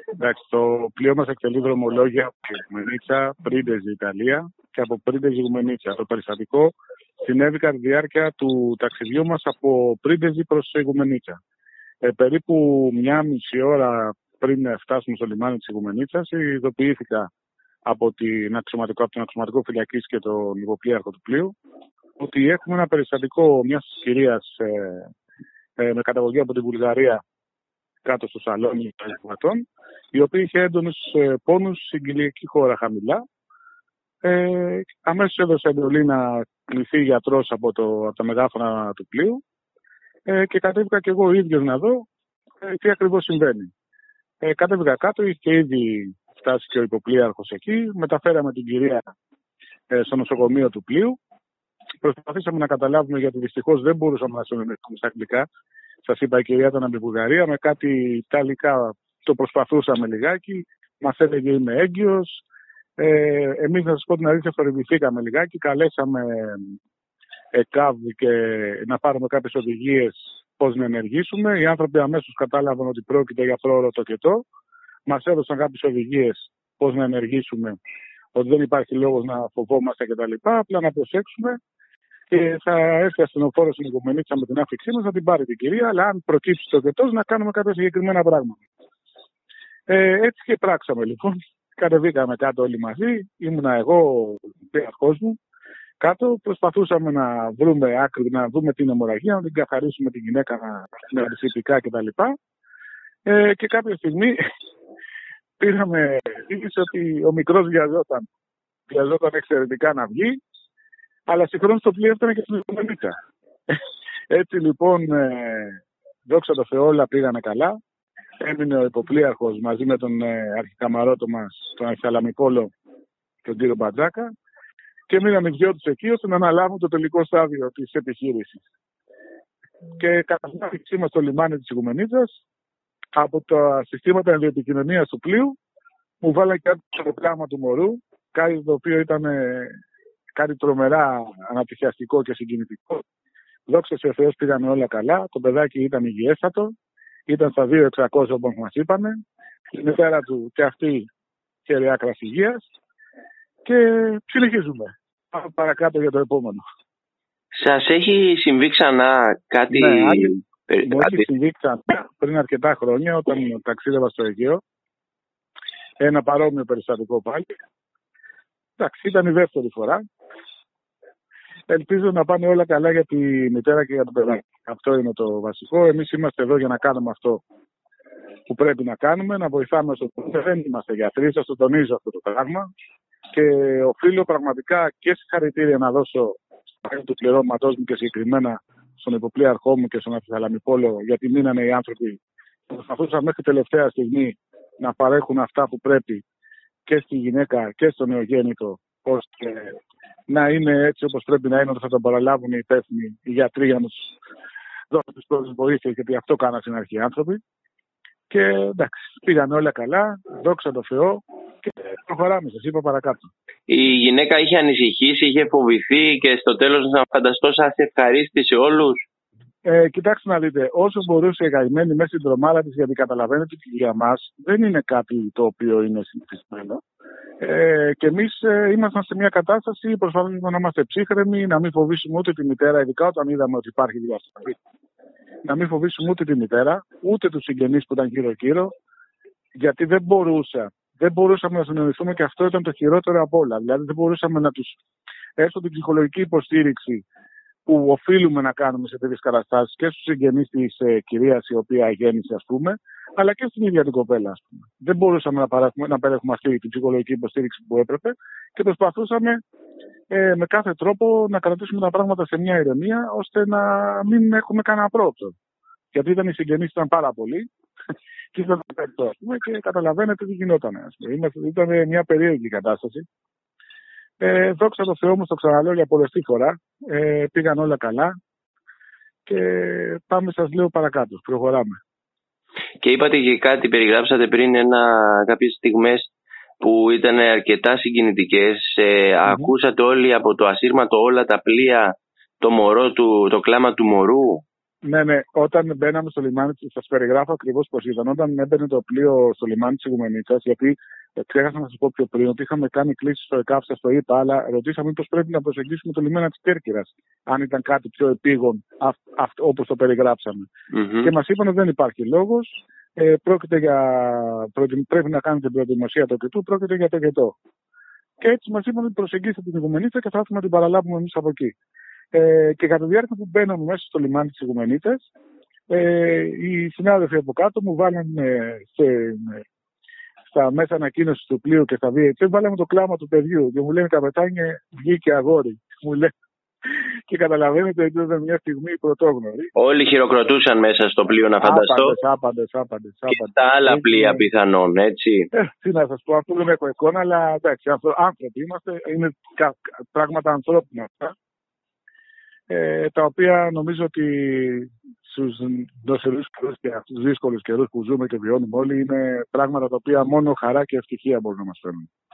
Εντάξει, το πλοίο μας εκτελεί δρομολόγια από Ιγουμενίτσα, Πρίντεζη, Ιταλία και από Πρίντεζη, Ιγουμενίτσα. Το περιστατικό συνέβη κατά τη διάρκεια του ταξιδιού μας από Πρίντεζη προς Ιγουμενίτσα. Περίπου μια μισή ώρα πριν φτάσουμε στο λιμάνι της Ιγουμενίτσας, ειδοποιήθηκα από τον αξιωματικό φυλακής και τον υποπλοίαρχο του πλοίου ότι έχουμε ένα περιστατικό μιας κυρίας με καταγωγή από τη Βουλγαρία κάτω στο σαλόνι των επιβατών, η οποία είχε έντονους πόνους στην κοιλιακή χώρα χαμηλά. Αμέσως έδωσε εντολή να κληθεί γιατρός από τα μεγάφωνα του πλοίου και κατέβηκα και εγώ ο ίδιος να δω τι ακριβώς συμβαίνει. Κατέβηκα κάτω, είχε ήδη φτάσει και ο υποπλοίαρχος εκεί. Μεταφέραμε την κυρία στο νοσοκομείο του πλοίου. Προσπαθήσαμε να καταλάβουμε, γιατί δυστυχώς δεν μπορούσαμε να συνεννοηθούμε στα αγγλικά. Σας είπα, η κυρία ήταν από τη Βουλγαρία, με κάτι ιταλικά το προσπαθούσαμε λιγάκι. Μας έλεγε είμαι έγκυος. Εμείς, να σας πω την αλήθεια, θορυβηθήκαμε λιγάκι. Καλέσαμε ΕΚΑΒ και να πάρουμε κάποιες οδηγίες πώς να ενεργήσουμε. Οι άνθρωποι αμέσως κατάλαβαν ότι πρόκειται για πρόωρο τοκετό. Μας έδωσαν κάποιες οδηγίες πώς να ενεργήσουμε, ότι δεν υπάρχει λόγος να φοβόμαστε κτλ. Απλά να προσέξουμε και θα έρθει ασθενοφόρος στην Ιγουμενίτσα με την άφηξή μας να την πάρει την κυρία, αλλά αν προκύψει τοκετός να κάνουμε κάποια συγκεκριμένα πράγματα. Έτσι και πράξαμε λοιπόν. Κατεβήκαμε κάτω όλοι μαζί. Ήμουνα εγώ, ο πειαρχός μου. Κάτω προσπαθούσαμε να βρούμε άκρη, να δούμε την αιμορραγία, να την καθαρίσουμε την γυναίκα με αντισηπτικά κτλ. Και κάποια στιγμή πήραμε είδηση ότι ο μικρός βιαζόταν εξαιρετικά να βγει, αλλά συγχρόνως το πλοίο έφτανε και στην Ιγουμενίτσα. Έτσι λοιπόν, δόξα τω Θεώ, όλα πήγανε καλά. Έμεινε ο υποπλοίαρχος μαζί με τον αρχικαμαρότο μας, τον Αρχισαλαμικόλο, τον κύριο Μπατζάκα, και μείναμε δυο τους εκεί ώστε να αναλάβουν το τελικό στάδιο της επιχείρησης. Και κατά την άφηξή μας στο λιμάνι της Ιγουμενίτσας, από τα συστήματα ενδιοεπικοινωνίας του πλοίου, μου βάλανε και το πλάγμα του μωρού, κάτι το οποίο ήταν κάτι τρομερά αναπτυχιαστικό και συγκινητικό. Δόξα σε Θεός, πήγανε όλα καλά. Το παιδάκι ήταν υγιέστατο, ήταν στα 2.600 όπως μας είπανε. Η μητέρα του και αυτή χαίρε άκρας υγείας. Και συνεχίζουμε. Πάμε παρακάτω για το επόμενο. Σας έχει συμβεί ξανά κάτι? Ναι, μου έχει συμβεί ξανά πριν αρκετά χρόνια, όταν ταξίδευα στο Αιγαίο. Ένα παρόμοιο περιστατικό πάλι. Εντάξει, ήταν η δεύτερη φορά. Ελπίζω να πάνε όλα καλά για τη μητέρα και για το παιδάκι. Αυτό είναι το βασικό. Εμείς είμαστε εδώ για να κάνουμε αυτό που πρέπει να κάνουμε, να βοηθάμε στο τομέα. Δεν είμαστε γιατροί, σας το τονίζω αυτό το πράγμα. Και οφείλω πραγματικά και συγχαρητήρια να δώσω στο του πληρώματός μου και συγκεκριμένα στον υποπλοίαρχό μου και στον Αρχισαλαμικόλο, γιατί μείνανε οι άνθρωποι που προσπαθούσαν μέχρι τελευταία στιγμή να παρέχουν αυτά που πρέπει και στη γυναίκα και στο νεογέννητο, ώστε να είναι έτσι όπως πρέπει να είναι, ότι θα τον παραλάβουν οι υπεύθυνοι, οι γιατροί, για να τους δώσουν τις πρώτες βοήθειες, γιατί αυτό κάναν στην αρχή οι άνθρωποι. Και εντάξει, πήγαν όλα καλά, δόξα τω Θεώ, και προχωράμε, σας είπα παρακάτω. Η γυναίκα είχε ανησυχήσει, είχε φοβηθεί και στο τέλος να φανταστώ σας ευχαρίστησε όλους. Κοιτάξτε να δείτε, όσο μπορούσε η γαϊμένη μέσα στην τρομάρα της, γιατί καταλαβαίνετε ότι για μας δεν είναι κάτι το οποίο είναι συνηθισμένο. Και εμείς ήμασταν σε μια κατάσταση, προσπαθούμε να είμαστε ψύχρεμοι, να μην φοβήσουμε ούτε τη μητέρα, ειδικά όταν είδαμε ότι υπάρχει διασταση. Να μην φοβήσουμε ούτε τη μητέρα, ούτε τους συγγενείς που ήταν γύρω-γύρω, γιατί δεν μπορούσαμε να συνεννοηθούμε, και αυτό ήταν το χειρότερο απ' όλα. Δηλαδή δεν μπορούσαμε να τους έστω την ψυχολογική υποστήριξη που οφείλουμε να κάνουμε σε τέτοιες καταστάσεις και στους συγγενείς της κυρίας η οποία γέννησε, ας πούμε, αλλά και στην ίδια την κοπέλα, ας πούμε. Δεν μπορούσαμε να παρέχουμε αυτή την ψυχολογική υποστήριξη που έπρεπε και προσπαθούσαμε με κάθε τρόπο να κρατήσουμε τα πράγματα σε μια ηρεμία, ώστε να μην έχουμε κανένα πρόοδο. Γιατί οι συγγενείς ήταν πάρα πολλοί και ήταν το ας πούμε, και καταλαβαίνετε τι γινόταν. Ήταν μια περίεργη κατάσταση. Δόξα τω Θεώ, όμως το ξαναλέω για πολλωστή φορά, πήγαν όλα καλά και πάμε, σας λέω παρακάτω, προχωράμε. Και είπατε και κάτι, περιγράψατε πριν κάποιες στιγμές που ήταν αρκετά συγκινητικές. Ακούσατε όλοι από το ασύρματο όλα τα πλοία το κλάμα του μωρού. Ναι, όταν μπαίναμε στο λιμάνι, σας περιγράφω ακριβώς πώς ήταν. Όταν έμπαινε το πλοίο στο λιμάνι της Ιγουμενίτσας, γιατί ξέχασα να σας πω πιο πριν ότι είχαμε κάνει κλήσεις στο ΕΚΑΒ, σας το είπα, αλλά ρωτήσαμε μήπως πρέπει να προσεγγίσουμε το λιμάνι της Κέρκυρας, αν ήταν κάτι πιο επίγον, όπως το περιγράψαμε. Mm-hmm. Και μας είπαν ότι δεν υπάρχει λόγος, πρέπει να κάνετε προετοιμασία το κετού, πρόκειται για το κετό. Και έτσι μας είπαν ότι προσεγγίστε την Ιγουμενίτσα και θα έρθουμε να την παραλάβουμε εμείς από εκεί. Και κατά τη διάρκεια που μπαίναμε μέσα στο λιμάνι της Ιγουμενίτας, οι συνάδελφοι από κάτω μου βάλανε στα μέσα ανακοίνωση του πλοίου και στα VHF, βάλαμε το κλάμα του παιδιού και μου λένε καπετάνιε, βγήκε αγόρι. Μου λέει. Και καταλαβαίνετε ότι ήταν μια στιγμή πρωτόγνωρη. Όλοι χειροκροτούσαν μέσα στο πλοίο, να φανταστώ. Άπαντες. Και στα άλλα πλοία πιθανόν, έτσι. Τι να σας πω, αυτό δεν έχω εικόνα, αλλά εντάξει, άνθρωποι είμαστε, είναι πράγματα ανθρώπινα αυτά. Τα οποία νομίζω ότι στους νοσερούς καιρούς και αυτούς τους δύσκολους καιρούς που ζούμε και βιώνουμε όλοι είναι πράγματα τα οποία μόνο χαρά και ευτυχία μπορούν να μας φέρουν.